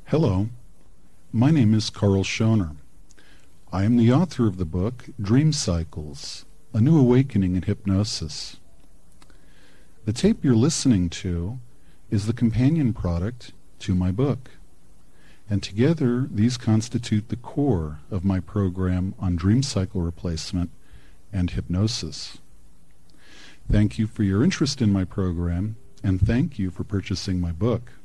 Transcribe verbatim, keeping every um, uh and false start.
Hello, my name is Carl Schoner. I am the author of the book Dream Cycles, A New Awakening in Hypnosis. The tape you're listening to is the companion product to my book, and together these constitute the core of my program on dream cycle replacement and hypnosis. Thank you for your interest in my program, and thank you for purchasing my book.